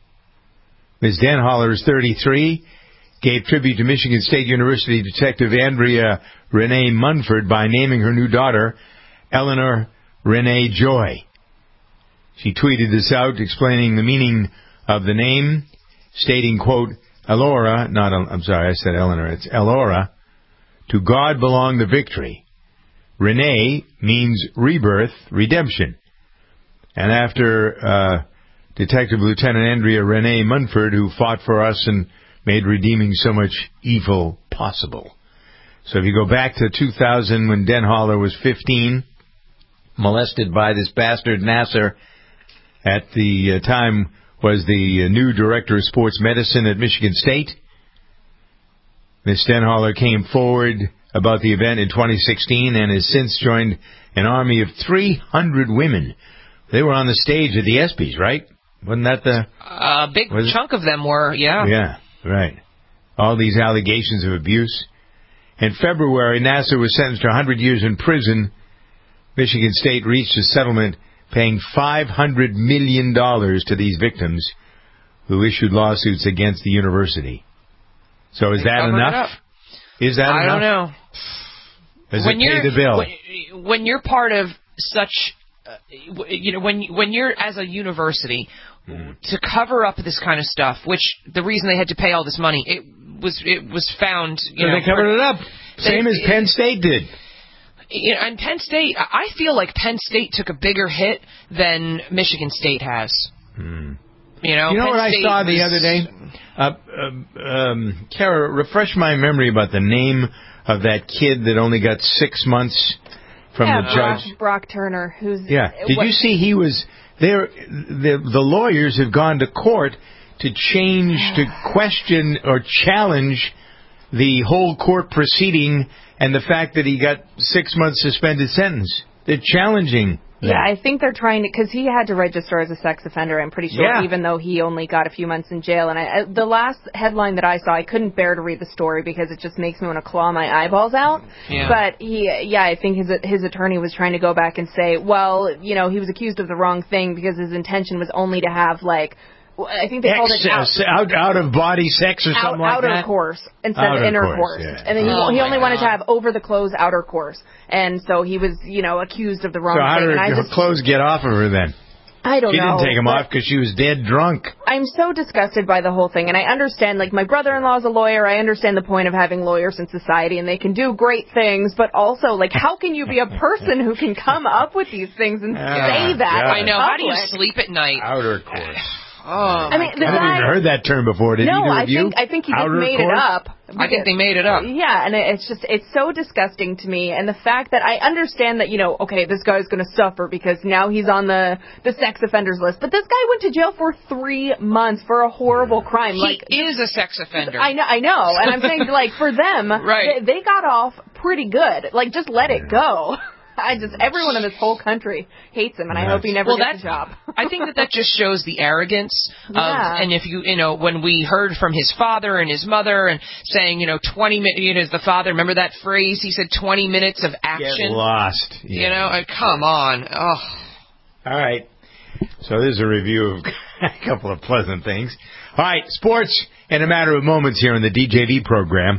Speaker 2: Miz Denhollander is thirty-three, gave tribute to Michigan State University Detective Andrea Renee Munford by naming her new daughter Eleanor Renee Joy. She tweeted this out, explaining the meaning of the name, stating, quote, Elora, not, I'm sorry, I said Eleanor, it's Elora, to God belong the victory. Renee means rebirth, redemption. And after uh, Detective Lieutenant Andrea Renee Munford, who fought for us and made redeeming so much evil possible. So if you go back to two thousand when Den Holler was fifteen, molested by this bastard Nasser, at the uh, time was the uh, new director of sports medicine at Michigan State. Miss Den Holler came forward about the event in twenty sixteen and has since joined an army of three hundred women. They were on the stage at the ESPYs, right? Wasn't that the...
Speaker 3: A big chunk of them were, yeah.
Speaker 2: Yeah, right. All these allegations of abuse. In February, Nasser was sentenced to one hundred years in prison. Michigan State reached a settlement paying five hundred million dollars to these victims who issued lawsuits against the university. So is
Speaker 3: They
Speaker 2: that
Speaker 3: covered
Speaker 2: enough? Is that
Speaker 3: I
Speaker 2: enough?
Speaker 3: don't know.
Speaker 2: Does
Speaker 3: when
Speaker 2: it
Speaker 3: you're,
Speaker 2: pay the bill?
Speaker 3: When, when you're part of such, uh, you know, when when you're as a university
Speaker 2: Mm.
Speaker 3: to cover up this kind of stuff, which the reason they had to pay all this money, it was it was found. You
Speaker 2: So
Speaker 3: know,
Speaker 2: they covered it up, same
Speaker 3: they,
Speaker 2: as Penn State did.
Speaker 3: You know, and Penn State, I feel like Penn State took a bigger hit than Michigan State has.
Speaker 2: Hmm.
Speaker 3: You know,
Speaker 2: You know
Speaker 3: Penn
Speaker 2: what I
Speaker 3: State
Speaker 2: saw the
Speaker 3: was-
Speaker 2: other day? Uh, uh, um, Kara, refresh my memory about the name of that kid that only got six months from
Speaker 1: yeah,
Speaker 2: the
Speaker 1: Brock,
Speaker 2: judge.
Speaker 1: Brock Turner, who's
Speaker 2: Yeah. Did
Speaker 1: what-
Speaker 2: you see he was there? The, the lawyers have gone to court to change, to question or challenge the whole court proceeding and the fact that he got six months suspended sentence. They're challenging that.
Speaker 1: Yeah, I think they're trying to, because he had to register as a sex offender, I'm pretty sure,
Speaker 2: Yeah.
Speaker 1: even though he only got a few months in jail. And I, I, the last headline that I saw, I couldn't bear to read the story because it just makes me want to claw my eyeballs out.
Speaker 3: Yeah.
Speaker 1: But he, yeah, I think his his attorney was trying to go back and say, well, you know, he was accused of the wrong thing because his intention was only to have, like, I think they called it out,
Speaker 2: Excess, out, out of body sex or
Speaker 1: out,
Speaker 2: something like
Speaker 1: outer
Speaker 2: that.
Speaker 1: course instead
Speaker 2: Outer
Speaker 1: of inner
Speaker 2: course,
Speaker 1: course.
Speaker 2: yeah.
Speaker 1: And then he,
Speaker 2: Oh,
Speaker 1: he
Speaker 2: my
Speaker 1: only wanted to
Speaker 2: God.
Speaker 1: have over the clothes outer course. And so he was, you know, accused of the wrong
Speaker 2: So how
Speaker 1: thing.
Speaker 2: did
Speaker 1: and I
Speaker 2: her
Speaker 1: just,
Speaker 2: clothes get off of her then?
Speaker 1: I don't
Speaker 2: she
Speaker 1: know.
Speaker 2: didn't take them
Speaker 1: but
Speaker 2: off because she was dead drunk.
Speaker 1: I'm so disgusted by the whole thing. And I understand, like, my brother-in-law is a lawyer. I understand the point of having lawyers in society, and they can do great things. But also, like, how can you be a person who can come up with these things and say that?
Speaker 2: God.
Speaker 3: I know. How do you
Speaker 1: public?
Speaker 3: sleep at night?
Speaker 2: Outer course.
Speaker 3: Oh,
Speaker 1: I mean, the
Speaker 2: I haven't
Speaker 1: guy,
Speaker 2: even heard that term before. Did
Speaker 1: no,
Speaker 2: either
Speaker 1: I
Speaker 2: of you?
Speaker 1: think I think he just
Speaker 2: Outer
Speaker 1: made
Speaker 2: course?
Speaker 1: it up.
Speaker 3: I think they made it up.
Speaker 1: Yeah, and it- it's just, it's so disgusting to me. And the fact that I understand that, you know, okay, this guy's going to suffer because now he's on the, the sex offenders list. But this guy went to jail for three months for a horrible crime.
Speaker 3: He
Speaker 1: like
Speaker 3: is a sex offender.
Speaker 1: I know, I know. And I'm saying, like, for them,
Speaker 3: Right.
Speaker 1: they, they got off pretty good. Like, just let it go. I just, everyone in this whole country hates him, and I hope he never
Speaker 3: Well,
Speaker 1: gets
Speaker 3: that-
Speaker 1: a job.
Speaker 3: I think that that just shows the arrogance of,
Speaker 1: Yeah.
Speaker 3: and if you, you know, when we heard from his father and his mother and saying, you know, twenty minutes, you know, as the father, remember that phrase? He said twenty minutes of action.
Speaker 2: Get lost.
Speaker 3: You know, uh, come on. Oh.
Speaker 2: All right. So this is a review of a couple of pleasant things. All right, sports in a matter of moments here on the D J V program.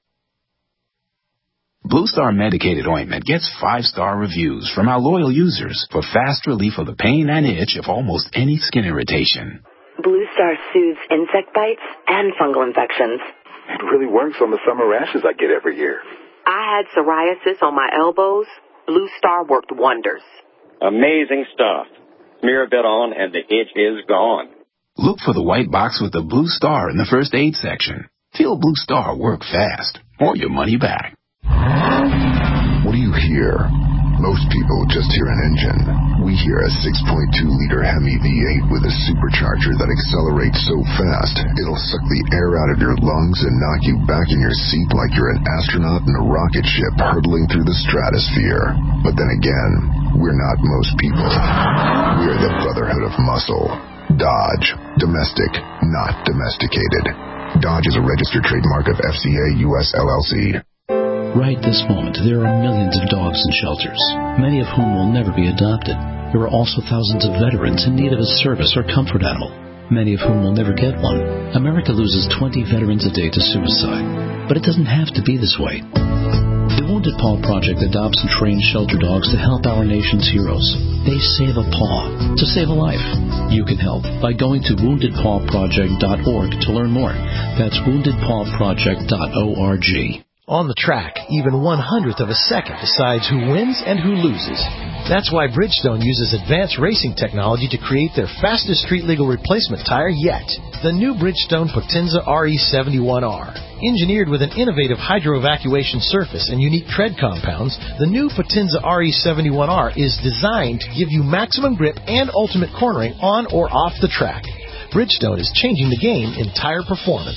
Speaker 4: Blue Star medicated ointment gets five-star reviews from our loyal users for fast relief of the pain and itch of almost any skin irritation.
Speaker 5: Blue Star soothes insect bites and fungal infections.
Speaker 7: It really works on the summer rashes I get every year.
Speaker 5: I had psoriasis on my elbows. Blue Star worked wonders.
Speaker 25: Amazing stuff. Smear a bit on and the itch is gone.
Speaker 4: Look for the white box with the Blue Star in the first aid section. Feel Blue Star work fast or your money back.
Speaker 26: What do you hear? Most people just hear an engine. We hear a six point two liter Hemi V eight with a supercharger that accelerates so fast, it'll suck the air out of your lungs and knock you back in your seat like you're an astronaut in a rocket ship hurtling through the stratosphere. But then again, we're not most people. We're the Brotherhood of Muscle. Dodge. Domestic, not domesticated. Dodge is a registered trademark of F C A U S L L C.
Speaker 11: Right this moment, there are millions of dogs in shelters, many of whom will never be adopted. There are also thousands of veterans in need of a service or comfort animal, many of whom will never get one. America loses twenty veterans a day to suicide, but it doesn't have to be this way. The Wounded Paw Project adopts and trains shelter dogs to help our nation's heroes. They save a paw to save a life. You can help by going to wounded paw project dot org to learn more. That's wounded paw project dot org.
Speaker 8: On the track, even one hundredth of a second decides who wins and who loses. That's why Bridgestone uses advanced racing technology to create their fastest street-legal replacement tire yet, the new Bridgestone Potenza R E seventy-one R. Engineered with an innovative hydro-evacuation surface and unique tread compounds, the new Potenza R E seventy-one R is designed to give you maximum grip and ultimate cornering on or off the track. Bridgestone is changing the game in tire performance.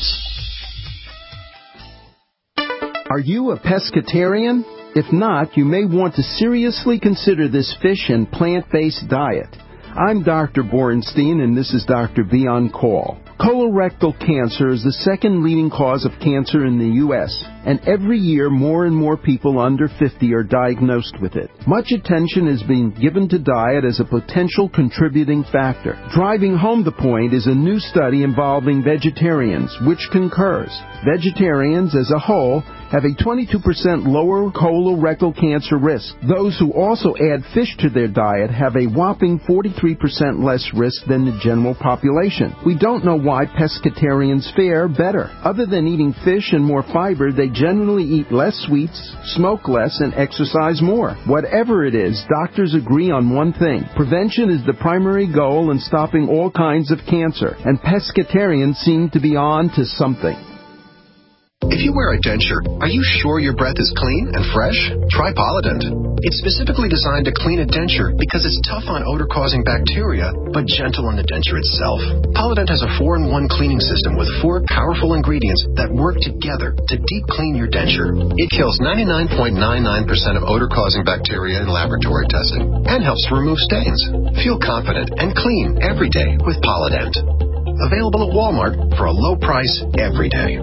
Speaker 9: Are you a pescatarian? If not, you may want to seriously consider this fish and plant-based diet. I'm Doctor Borenstein, and this is Doctor B on Call. Colorectal cancer is the second leading cause of cancer in the U S, and every year more and more people under fifty are diagnosed with it. Much attention is being given to diet as a potential contributing factor. Driving home the point is a new study involving vegetarians, which concurs. Vegetarians as a whole have a twenty-two percent lower colorectal cancer risk. Those who also add fish to their diet have a whopping forty-three percent less risk than the general population. We don't know why pescatarians fare better. Other than eating fish and more fiber, they generally eat less sweets, smoke less, and exercise more. Whatever it is, doctors agree on one thing. Prevention is the primary goal in stopping all kinds of cancer, and pescatarians seem to be on to something.
Speaker 12: If you wear a denture, are you sure your breath is clean and fresh? Try Polident. It's specifically designed to clean a denture because it's tough on odor-causing bacteria, but gentle on the denture itself. Polident has a four in one cleaning system with four powerful ingredients that work together to deep clean your denture. It kills ninety-nine point nine nine percent of odor-causing bacteria in laboratory testing and helps to remove stains. Feel confident and clean every day with Polident. Available at Walmart for a low price every day.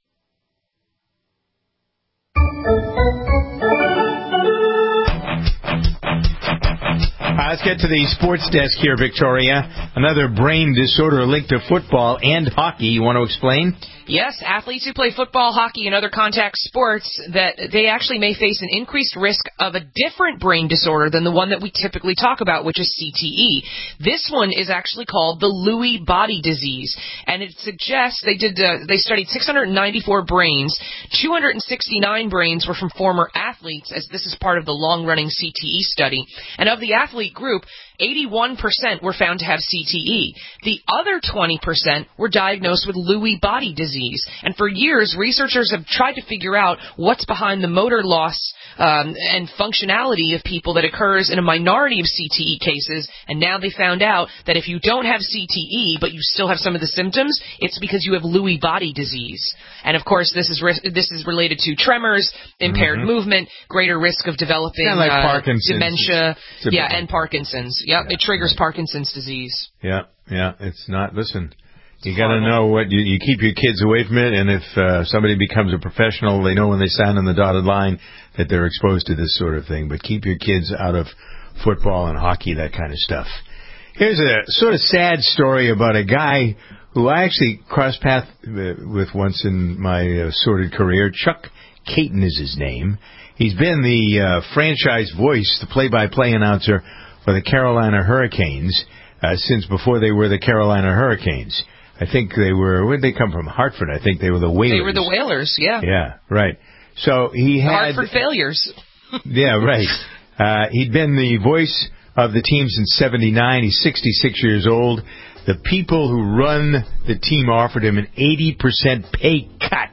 Speaker 2: Uh, let's get to the sports desk here, Victoria. Another brain disorder linked to football and hockey. You want to explain?
Speaker 3: Yes, athletes who play football, hockey, and other contact sports, that they actually may face an increased risk of a different brain disorder than the one that we typically talk about, which is C T E. This one is actually called the Lewy body disease, and it suggests they did uh, they studied six hundred ninety-four brains. two hundred sixty-nine brains were from former athletes, as this is part of the long-running C T E study. And of the athlete group, eighty-one percent were found to have C T E. The other twenty percent were diagnosed with Lewy body disease. And for years, researchers have tried to figure out what's behind the motor loss um, and functionality of people that occurs in a minority of C T E cases. And now they found out that if you don't have C T E, but you still have some of the symptoms, it's because you have Lewy body disease. And of course, this is ri- this is related to tremors, impaired mm-hmm. movement, greater risk of developing
Speaker 2: kind of like
Speaker 3: uh,
Speaker 2: Parkinson's.
Speaker 3: dementia,
Speaker 2: Typically.
Speaker 3: yeah, and Parkinson's. Yep, yeah. It triggers Parkinson's disease.
Speaker 2: Yeah, yeah, it's not. Listen, you got to know what you, you keep your kids away from it, and if uh, somebody becomes a professional, they know when they sign on the dotted line that they're exposed to this sort of thing. But keep your kids out of football and hockey, that kind of stuff. Here's a sort of sad story about a guy who I actually crossed paths with once in my uh, sordid career. Chuck Caton is his name. He's been the uh, franchise voice, the play-by-play announcer for the Carolina Hurricanes uh, since before they were the Carolina Hurricanes. I think they were, where did they come from? Hartford. I think they were the Whalers.
Speaker 3: They were the Whalers, yeah.
Speaker 2: Yeah, right. So he had...
Speaker 3: Hartford failures.
Speaker 2: Yeah, right. Uh, he'd been the voice of the team since seventy-nine. He's sixty-six years old. The people who run the team offered him an eighty percent pay cut.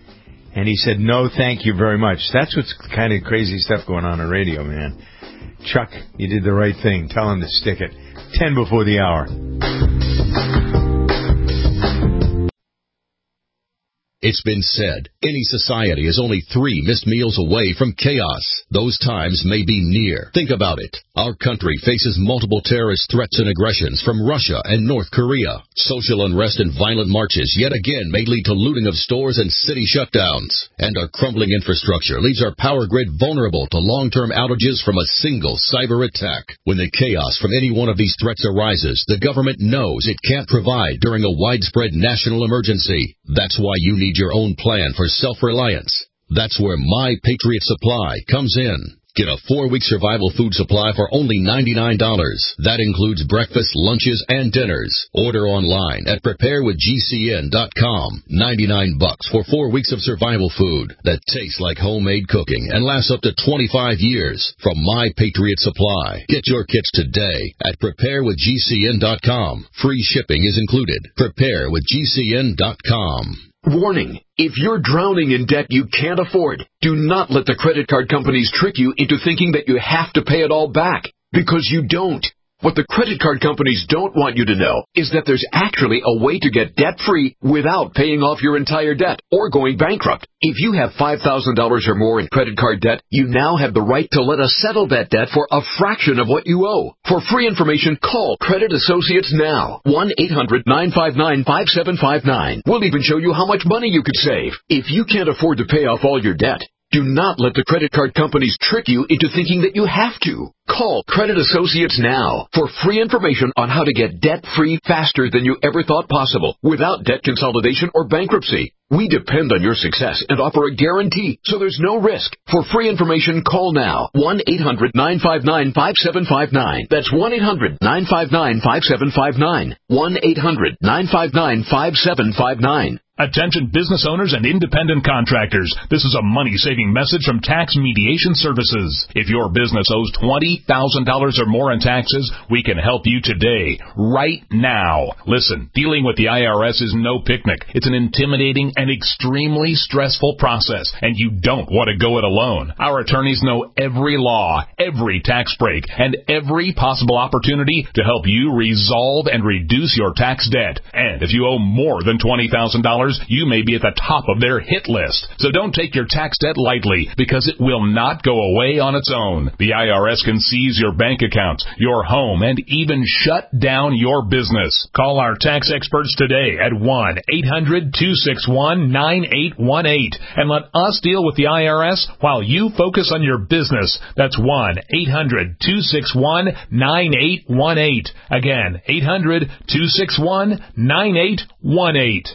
Speaker 2: And he said, no, thank you very much. That's what's kind of crazy stuff going on on radio, man. Chuck, you did the right thing. Tell him to stick it. Ten before the hour.
Speaker 13: It's been said, any society is only three missed meals away from chaos. Those times may be near. Think about it. Our country faces multiple terrorist threats and aggressions from Russia and North Korea. Social unrest and violent marches yet again may lead to looting of stores and city shutdowns. And our crumbling infrastructure leaves our power grid vulnerable to long-term outages from a single cyber attack. When the chaos from any one of these threats arises, the government knows it can't provide during a widespread national emergency. That's why you need your own plan for self-reliance. That's where My Patriot Supply comes in. Get a four-week survival food supply for only ninety-nine dollars. That includes breakfast, lunches, and dinners. Order online at prepare with G C N dot com. ninety-nine bucks for four weeks of survival food that tastes like homemade cooking and lasts up to twenty-five years from My Patriot Supply. Get your kits today at prepare with G C N dot com. Free shipping is included. prepare with G C N dot com.
Speaker 6: Warning, if you're drowning in debt you can't afford, do not let the credit card companies trick you into thinking that you have to pay it all back, because you don't. What the credit card companies don't want you to know is that there's actually a way to get debt-free without paying off your entire debt or going bankrupt. If you have five thousand dollars or more in credit card debt, you now have the right to let us settle that debt for a fraction of what you owe. For free information, call Credit Associates now. one eight hundred nine five nine five seven five nine. We'll even show you how much money you could save. If you can't afford to pay off all your debt, do not let the credit card companies trick you into thinking that you have to. Call Credit Associates now for free information on how to get debt-free faster than you ever thought possible without debt consolidation or bankruptcy. We depend on your success and offer a guarantee, so there's no risk. For free information, call now. one eight hundred nine five nine five seven five nine. That's one eight hundred nine five nine five seven five nine. one eight hundred nine five nine five seven five nine.
Speaker 10: Attention business owners and independent contractors. This is a money-saving message from Tax Mediation Services. If your business owes twenty thousand dollars or more in taxes, we can help you today, right now. Listen, dealing with the I R S is no picnic. It's an intimidating and extremely stressful process, and you don't want to go it alone. Our attorneys know every law, every tax break, and every possible opportunity to help you resolve and reduce your tax debt. And if you owe more than twenty thousand dollars, you may be at the top of their hit list. So don't take your tax debt lightly, because it will not go away on its own. The I R S can seize your bank accounts, your home, and even shut down your business. Call our tax experts today at one eight hundred two six one nine eight one eight and let us deal with the I R S while you focus on your business. That's one eight hundred two six one nine eight one eight. Again, eight hundred two six one nine eight one eight.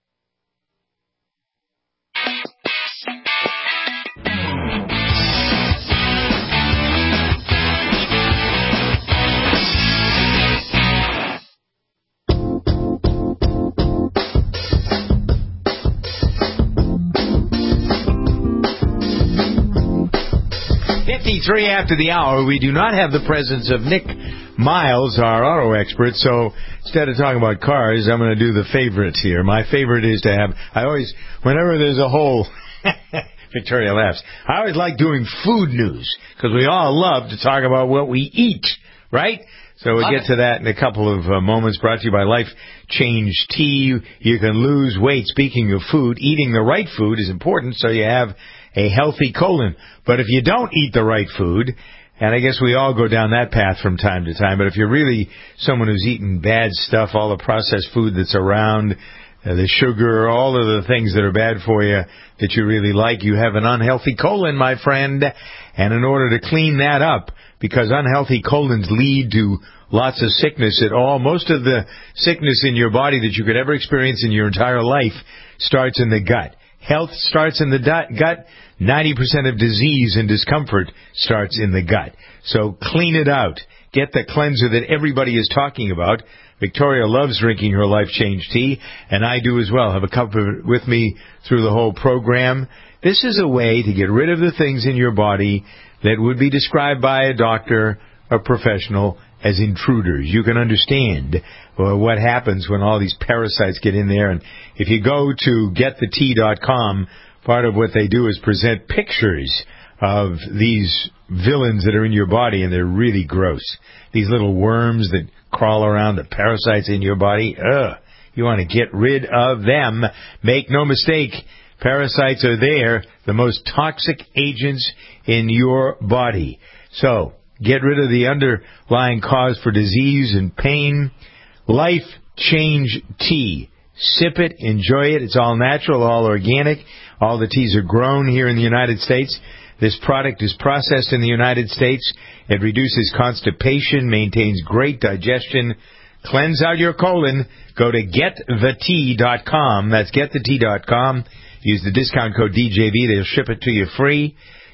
Speaker 2: fifty-three after the hour. We do not have the presence of Nick Miles, our auto expert, so instead of talking about cars, I'm going to do the favorites here. My favorite is to have, I always, whenever there's a whole, Victoria laughs, I always like doing food news, because we all love to talk about what we eat, right? So we'll get to that in a couple of uh, moments. Brought to you by Life Change Tea. You can lose weight. Speaking of food, eating the right food is important so you have a healthy colon. But if you don't eat the right food, and I guess we all go down that path from time to time, but if you're really someone who's eating bad stuff, all the processed food that's around, uh, the sugar, all of the things that are bad for you that you really like, you have an unhealthy colon, my friend. And in order to clean that up, because unhealthy colons lead to lots of sickness at all, most of the sickness in your body that you could ever experience in your entire life starts in the gut. Health starts in the gut. ninety percent of disease and discomfort starts in the gut. So clean it out. Get the cleanser that everybody is talking about. Victoria loves drinking her Life Change Tea, and I do as well. Have a cup of it with me through the whole program. This is a way to get rid of the things in your body that would be described by a doctor or professional as intruders. You can understand uh, what happens when all these parasites get in there. And if you go to get the tea dot com, part of what they do is present pictures of these villains that are in your body, and they're really gross. These little worms that crawl around, the parasites in your body. Ugh. You want to get rid of them. Make no mistake, parasites are there, the most toxic agents in your body. So, get rid of the underlying cause for disease and pain. Life Change Tea. Sip it, enjoy it. It's all natural, all organic. All the teas are grown here in the United States. This product is processed in the United States. It reduces constipation, maintains great digestion, cleanse out your colon. Go to get the tea dot com. That's get the tea dot com. Use the discount code D J V. They'll ship it to you free.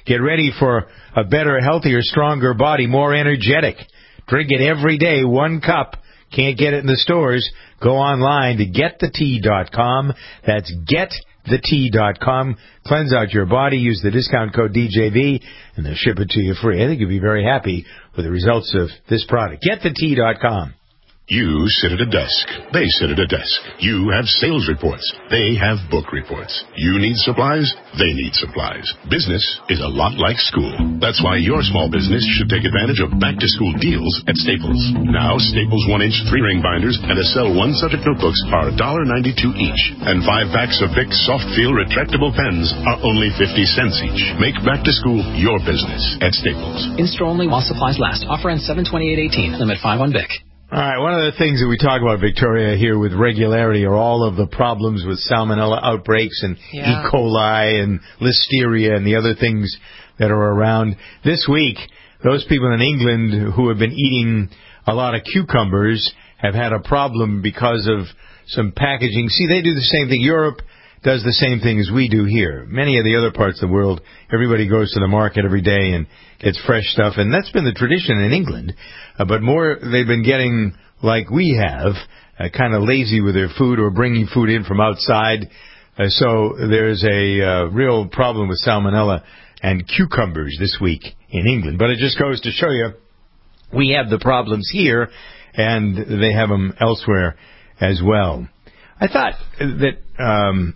Speaker 2: Get ready for a better, healthier, stronger body, more energetic. Drink it every day, one cup. Can't get it in the stores. Go online to get the tea dot com. That's get the tea dot com. Cleanse out your body. Use the discount code D J V, and they'll ship it to you free. I think you'll be very happy with the results of this product. get the tea dot com.
Speaker 14: You sit at a desk. They sit at a desk. You have sales reports. They have book reports. You need supplies. They need supplies. Business is a lot like school. That's why your small business should take advantage of back-to-school deals at Staples. Now, Staples one-inch three-ring binders and Acel one-subject notebooks are one dollar ninety-two each. And five packs of Bic Soft Feel retractable pens are only fifty cents each. Make back-to-school your business at Staples.
Speaker 15: In-store only while supplies last. Offer ends seven twenty-eight eighteen. Limit five on Bic.
Speaker 2: All right, one of the things that we talk about, Victoria, here with regularity are all of the problems with salmonella outbreaks and
Speaker 3: yeah.
Speaker 2: E. coli and listeria and the other things that are around. This week, those people in England who have been eating a lot of cucumbers have had a problem because of some packaging. See, they do the same thing. Europe does the same thing as we do here. Many of the other parts of the world, everybody goes to the market every day and gets fresh stuff, and that's been the tradition in England. Uh, but more, they've been getting, like we have, uh, kind of lazy with their food or bringing food in from outside. Uh, so there's a uh, real problem with salmonella and cucumbers this week in England. But it just goes to show you we have the problems here, and they have them elsewhere as well. I thought that um,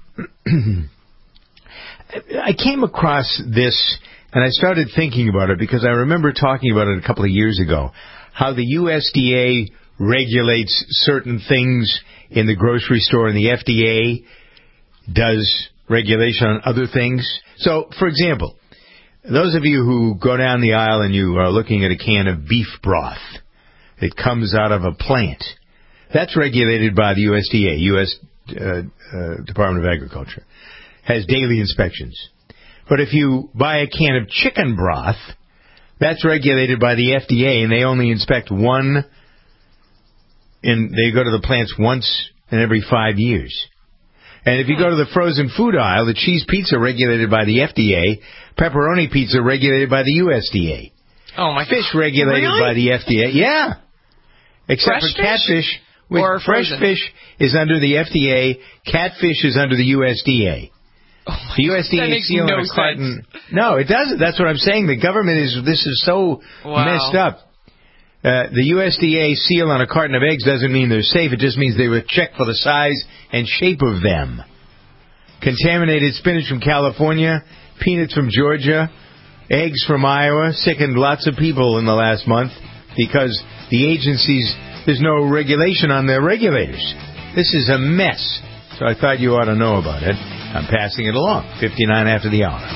Speaker 2: I came across this, and I started thinking about it because I remember talking about it a couple of years ago, how the U S D A regulates certain things in the grocery store and the F D A does regulation on other things. So, for example, those of you who go down the aisle and you are looking at a can of beef broth that comes out of a plant, that's regulated by the U S D A, U S Uh, uh, Department of Agriculture. Has daily inspections. But if you buy a can of chicken broth, that's regulated by the F D A, and they only inspect one, and they go to the plants once in every five years. And if you go to the frozen food aisle, the cheese pizza regulated by the F D A, pepperoni pizza regulated by the U S D A.
Speaker 3: Oh, my
Speaker 2: Fish regulated
Speaker 3: really?
Speaker 2: by the F D A. Yeah. Except
Speaker 3: Fresh
Speaker 2: for catfish.
Speaker 3: Fish?
Speaker 2: With
Speaker 3: Or
Speaker 2: fresh
Speaker 3: frozen?
Speaker 2: fish is under the F D A. Catfish is under the U S D A.
Speaker 3: Oh
Speaker 2: the U S D A
Speaker 3: that makes
Speaker 2: seal
Speaker 3: no
Speaker 2: on a
Speaker 3: sense.
Speaker 2: carton. No, it doesn't. That's what I'm saying. The government is. This is so
Speaker 3: Wow.
Speaker 2: messed up. Uh, the U S D A seal on a carton of eggs doesn't mean they're safe. It just means they were checked for the size and shape of them. Contaminated spinach from California, peanuts from Georgia, eggs from Iowa sickened lots of people in the last month because the agencies. There's no regulation on their regulators. This is a mess. So I thought you ought to know about it. I'm passing it along. fifty-nine after the hour.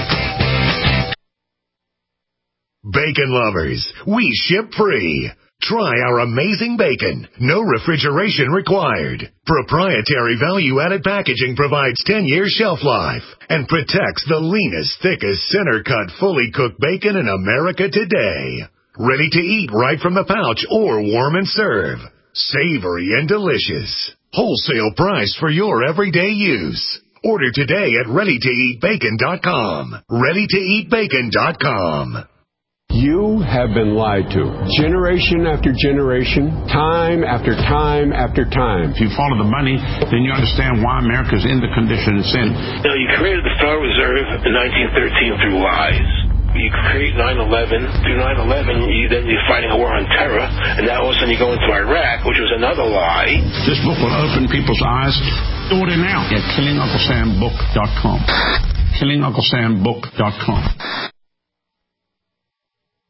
Speaker 16: Bacon lovers, we ship free. Try our amazing bacon. No refrigeration required. Proprietary value-added packaging provides ten years shelf life and protects the leanest, thickest, center-cut, fully cooked bacon in America today. Ready to eat right from the pouch or warm and serve. Savory and delicious. Wholesale price for your everyday use. Order today at ready to eat bacon dot com. ready to eat bacon dot com.
Speaker 17: You have been lied to. Generation after generation, time after time after time.
Speaker 18: If you follow the money, then you understand why America's in the condition it's in.
Speaker 19: You know, you created the Federal Reserve in nineteen thirteen through lies. You create nine eleven. Through nine eleven, you, then you're fighting a war on terror, and now all of a sudden you go into Iraq, which was another lie.
Speaker 18: This book will open people's eyes. Order now at killing uncle sam book dot com. killing uncle sam book dot com.